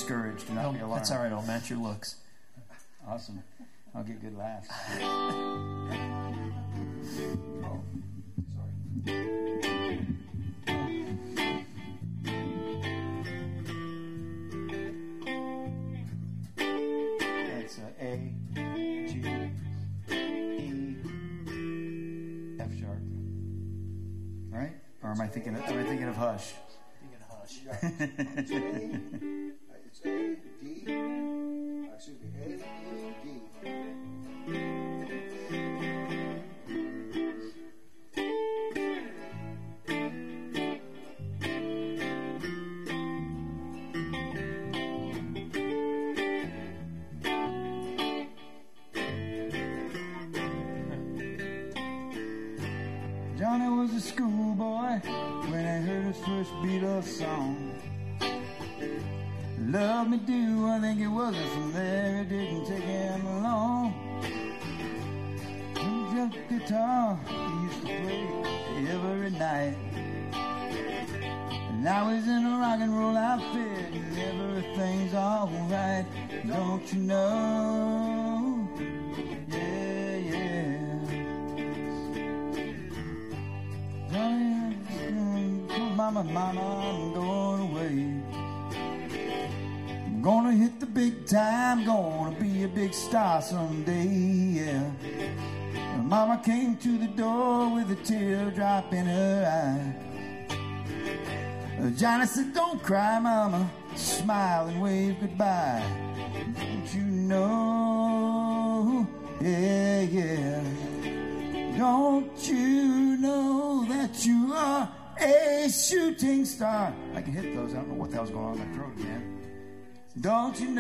discouraged. Do not be alarmed. That's all right. I'll match your looks. Awesome. I'll get good laughs. Oh, sorry. That's A, G, E, F sharp. Right? Or am I thinking of Hush? Thinking Hush. It's A, D. Excuse me, A, E, D. Johnny was a schoolboy when I heard his first Beatles song. Love me do, I think it wasn't from there, it didn't take him long. Just guitar, he used to play every night. And now he's in a rock and roll outfit, and everything's alright. Don't you know? Yeah, yeah. Johnny, mama, I'm going away. I'm gonna hit the big time, gonna be a big star someday, yeah. And Mama came to the door with a teardrop in her eye. Johnny said, don't cry, Mama, smile and wave goodbye. Don't you know, yeah, yeah. Don't you know that you are a shooting star? I can hit those, I don't know what the hell's going on in my throat, man. Don't you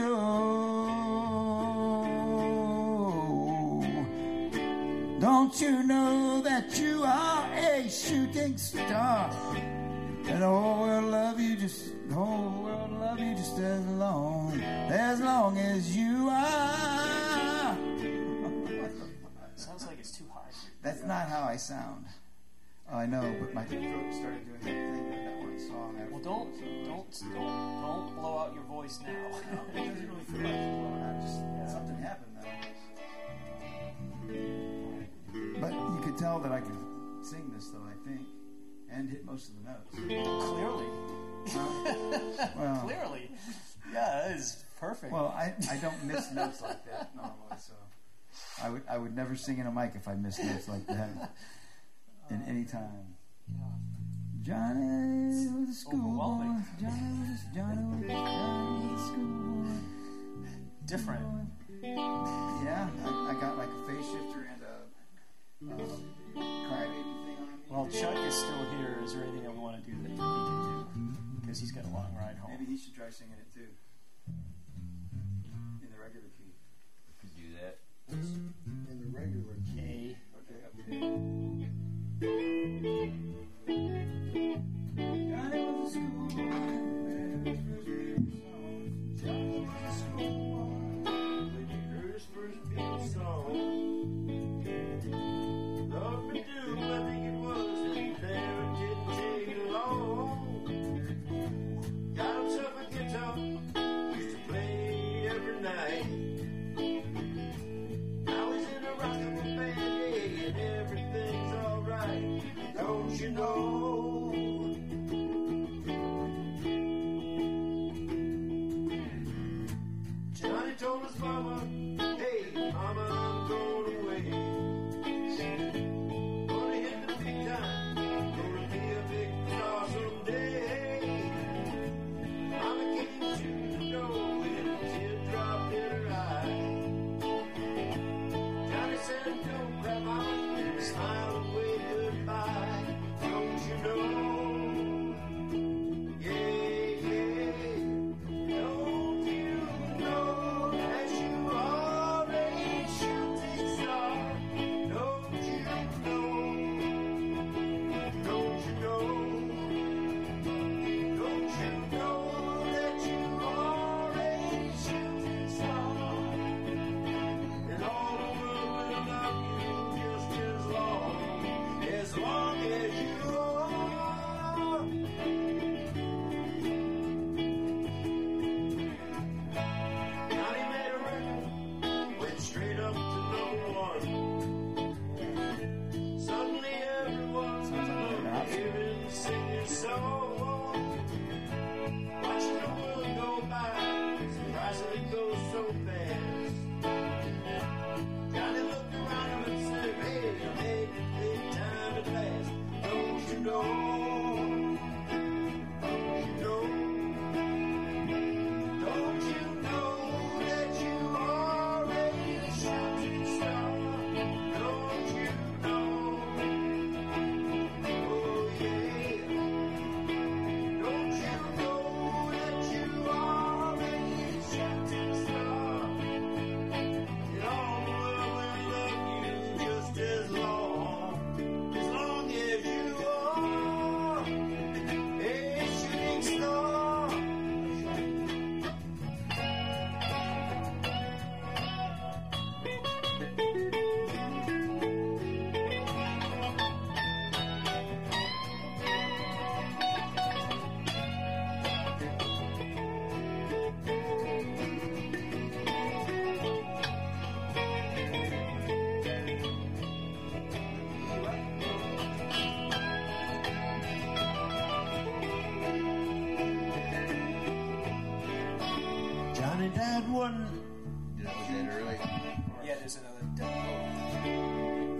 know? Don't you know that you are a shooting star? And the whole world love you just as long as you are. Sounds like it's too high. That's not how I sound. Oh, I know, but my throat started doing that thing in that one song. Well, don't blow out your voice now. No, it doesn't really feel like it's blowing out. Just something happened though. But you could tell that I can sing this though, I think, and hit most of the notes. Clearly. Well, Clearly. Yeah, that is perfect. Well, I don't miss notes like that normally, so I would never sing in a mic if I missed notes like that in any time. Yeah. Johnny was a schoolboy. Johnny was a schoolboy. Different. Yeah, I got like a phase shifter and a crybaby thing on me. Well, Chuck is still here. Is there anything I want to do that he can do? Because he's got a long ride home. Maybe he should try singing it too. In the regular key. Could do that. In the regular key. Okay. Johnny was a schoolboy. Johnny was a schoolboy. When you heard his first Beatles song, love me do, I think it was, and never didn't take long. Got himself a guitar, used to play every night. Now he's in a rock and roll band, yeah, and everything's alright. Don't you know? Johnny told his mama, hey, mama, I'm going away. Gonna hit the big time, gonna be a big star someday. Mama came to the door with a teardrop in her eye. Johnny said, don't cry, mama, smile and wave goodbye. Don't you know? Yeah, yeah. Don't you know that you are Why should it go so fast? Johnny looked around him and said, hey, I made it big time at last. Don't you know? Don't you know? Don't you know that you are a shooting star? Don't you know? Oh yeah. Don't you know that you are a shooting star? And all the world will love you just as long as you are a shooting star. Johnny died one. That was it early. Yeah, there's another demo.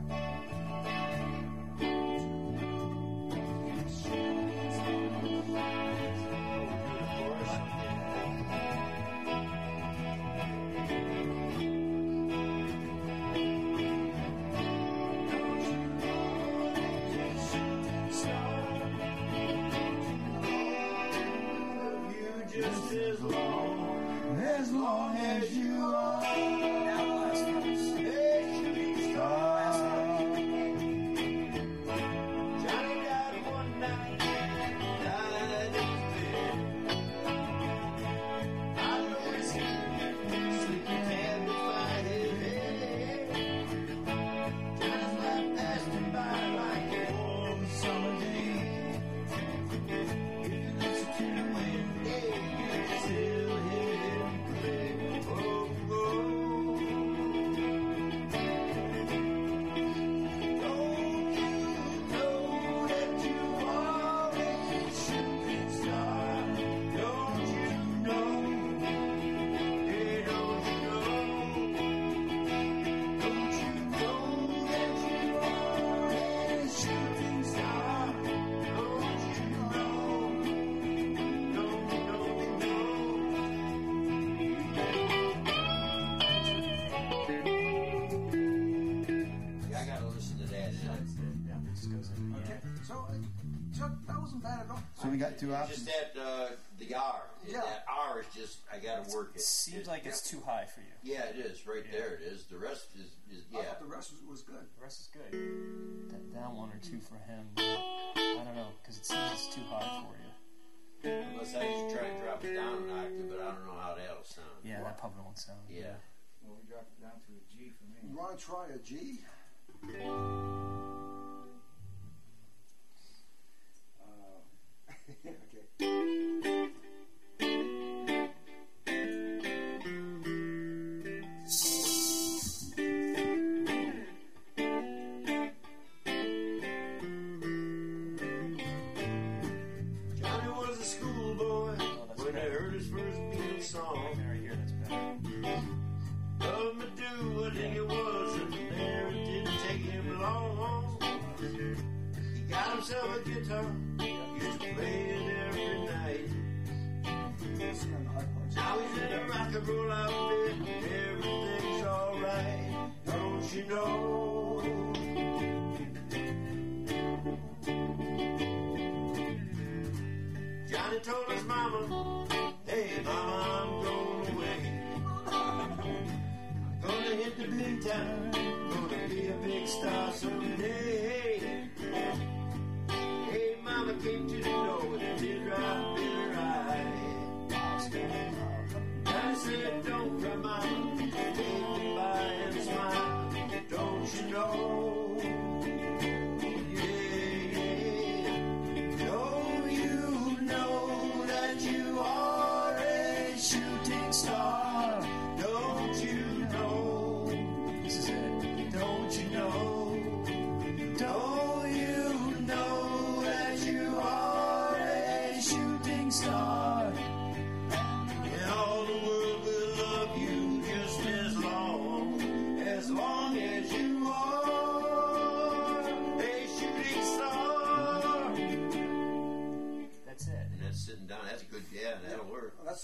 Just as long as you are Now last verse. a shooting star. Johnny died one night, died in his bed. I know his sleeping hand beside his head. Johnny's life passed him by like a warm summer day. If you listen to the wind, yeah, you can still hear him play. Oh, oh. Don't you know that you are a shooting star? Don't you know? Hey, don't you know? Don't you know that you are a shooting star? Don't you know? Don't you Yeah, I gotta listen to that. Yeah, it just goes in. Okay, so Chuck, that wasn't bad at all. So we got two Just options. that the R. Yeah. That R is just I gotta work It it. seems like it's too high for you. Yeah, it is right there. It is. The rest is I yeah. thought the rest was good. The rest is good. That one or two for him. I don't know, because it seems it's too high for you. Unless I just try to drop it down an octave, but I don't know how that'll sound. Yeah, that probably won't sound. Yeah. Well, we dropped it down to a G for me. You want to try a G? Okay. Johnny was a schoolboy when he heard his first Beatles song. Right here, that's better. Love me do what he was, and there it didn't take him long. He got himself a guitar, used to play it every night. Sing on the high parts. Now he's in a rock and roll outfit, everything's alright. Don't you know? Johnny told his mama, hey mama, I'm going away. Gonna hit the big time, gonna be a big star someday. Hey mama came to the door with a teardrop in her eye. Johnny said, don't cry mama, wave goodbye and smile. Don't you know? Don't you know that you are a shooting star? Don't you know? This is it. Don't you know? Don't you know that you are a shooting star? And all the world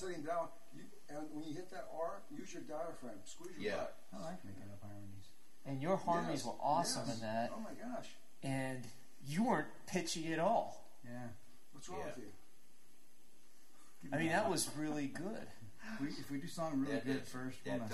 sitting down. And when you hit that R, use your diaphragm. Squeeze your Yeah. butt. I like making up harmonies. And your harmonies Yes, were awesome yes. in that. Oh my gosh. And you weren't pitchy at all. Yeah. What's wrong Yeah. with you? I mean, that was really good. If we do something really That- good that- first, that we'll